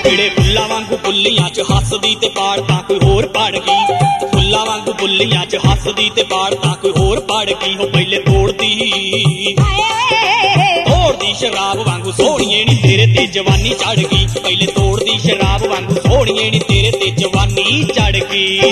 ਜਿਹੜੇ ਫੁੱਲਾਂ ਵਾਂਗੂ ਬੁੱਲੀਆਂ ਚ ਹੱਸਦੀ ਤੇ ਪਾੜ ਤਾਂ ਕੋਈ ਹੋਰ ਪੜ ਗਈ। ਫੁੱਲਾਂ ਵਾਂਗੂ ਬੁੱਲੀਆਂ ਚ ਹੱਸਦੀ ਤੇ ਪਾੜ ਤਾਂ ਕੋਈ ਹੋਰ ਪੜ ਗਈ। ਉਹ ਪਹਿਲੇ ਤੋੜਦੀ ਸ਼ਰਾਬ ਵਾਂਗੂ ਸੋਹਣੀਏ ਨੀ ਤੇਰੇ ਤੇ ਜਵਾਨੀ ਚੜ ਗਈ। ਪਹਿਲੇ ਤੋੜਦੀ ਸ਼ਰਾਬ ਵਾਂਗੂ ਸੋਹਣੀਏ ਨੀ ਤੇਰੇ ਤੇ ਜਵਾਨੀ ਚੜ ਗਈ।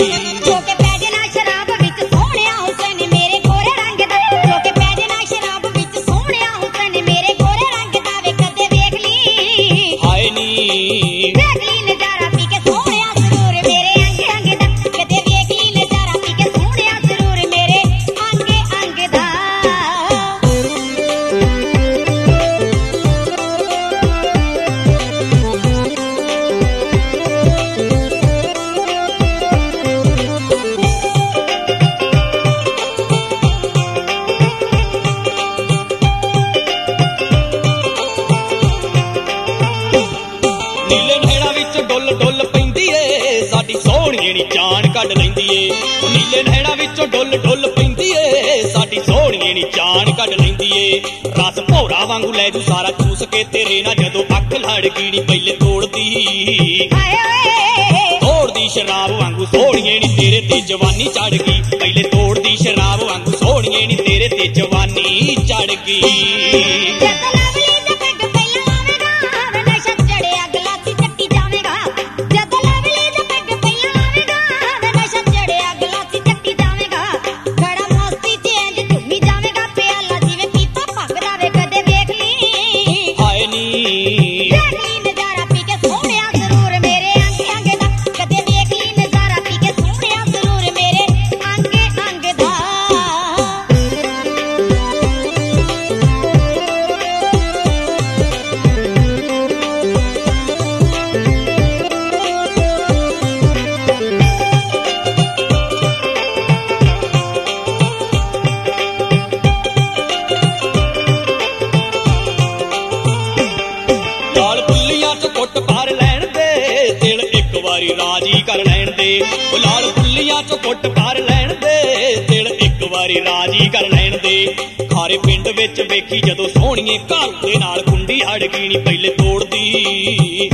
ਜਾਨ ਕੱਢ ਲੈਂਦੀ ਏ ਉਹ ਨੀਲੇ ਨਹਿਰਾਂ ਵਿੱਚੋਂ ਡੁੱਲ ਡੁੱਲ ਪੈਂਦੀ ਏ। ਸਾਡੀ ਸੋਹਣੀਏ ਨੀ ਜਾਨ ਕੱਢ ਲੈਂਦੀ ਏ। ਰਸ ਭੌਰਾ ਵਾਂਗੂ ਲੈ ਜੂ ਸਾਰਾ ਚੂਸ ਕੇ ਤੇਰੇ ਨਾਲ ਜਦੋਂ ਅੱਖ ਲੜ ਗਈ ਨੀ ਪਹਿਲੇ ਤੋੜਦੀ ਸ਼ਰਾਬ ਵਾਂਗੂ ਸੋਹਣੀਏ ਨੀ ਤੇਰੇ ਤੇ ਜਵਾਨੀ ਚੜ ਗਈ। ਪਹਿਲੇ ਤੋੜਦੀ ਸ਼ਰਾਬ ਵਾਂਗੂ ਸੋਹਣੀਏ ਨੀ ਤੇਰੇ ਤੇ ਜਵਾਨੀ ਚੜ ਗਈ। ਰਾਜੀ ਕਰ ਲੈਣ ਦੇ ਉਹ ਲਾਲ ਫੁੱਲੀਆਂ ਚੋਂ ਕੁੱਟ ਭਰ ਲੈਣ ਦੇ। ਦਿਲ ਇੱਕ ਵਾਰੀ ਰਾਜੀ ਕਰ ਲੈਣ ਦੇ। ਖਾਰੇ ਪਿੰਡ ਵਿੱਚ ਵੇਖੀ ਜਦੋਂ ਸੋਹਣੀਏ ਘਰ ਦੇ ਨਾਲ ਕੁੰਡੀ ਅੜ ਗਈ ਨੀ ਪਹਿਲੇ ਤੋੜਦੀ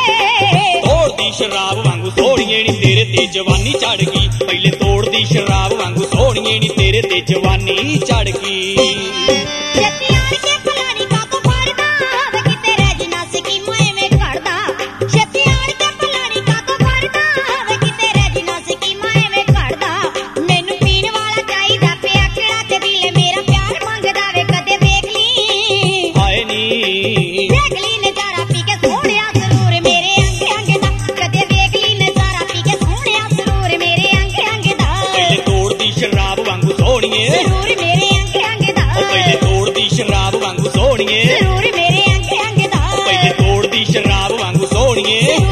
ਸ਼ਰਾਬ ਵਾਂਗੂ ਸੋਹਣੀਏ ਨੀ ਤੇਰੇ ਤੇ ਜਵਾਨੀ ਚੜ ਗਈ। ਪਹਿਲੇ ਤੋੜਦੀ ਸ਼ਰਾਬ ਵਾਂਗੂ ਸੋਹਣੀਏ ਨੀ ਤੇਰੇ ਤੇ ਜਵਾਨੀ ਚੜ ਗਈ। ਜ਼ਰੂਰ ਮੇਰੇ ਅੰਗ ਅੰਗ ਦਾ ਪਹਿਲੇ ਤੋੜਦੀ ਸ਼ਰਾਬ ਵਾਂਗੂ ਸੋਹਣੀਏ। ਜ਼ਰੂਰ ਮੇਰੇ ਅੰਗ ਅੰਗ ਦਾ ਪਹਿਲੇ ਤੋੜਦੀ ਸ਼ਰਾਬ ਵਾਂਗੂ ਸੋਹਣੀਏ।